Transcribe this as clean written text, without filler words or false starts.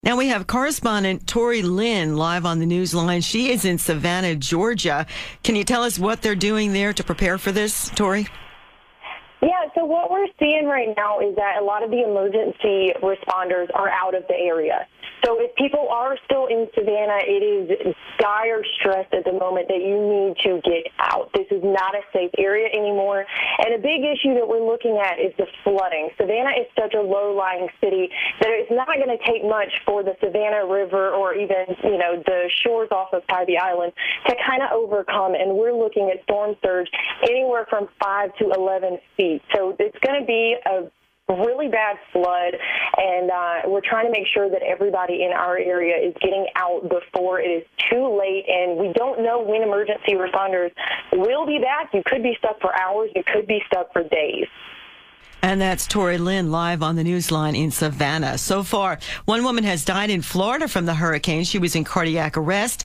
Now we have correspondent Tori Lynn live on the Newsline. She is in Savannah, Georgia. Can you tell us what they're doing there to prepare for this, Tori? Yeah, so what we're seeing right now is that a lot of the emergency responders are out of the area. So if people are still in Savannah, it is dire stress at the moment that you need to get out. This is not a safe area anymore. And a big issue that we're looking at is the flooding. Savannah is such a low-lying city that it's not going to take much for the Savannah River or even, the shores off of Tybee Island to kind of overcome. And we're looking at storm surge anywhere from 5 to 11 feet. So it's going to be a really bad flood, and we're trying to make sure that everybody in our area is getting out before it is too late, and we don't know when emergency responders will be back. You could be stuck for hours. You could be stuck for days. And that's Tori Lynn live on the Newsline in Savannah. So far, one woman has died in Florida from the hurricane. She was in cardiac arrest.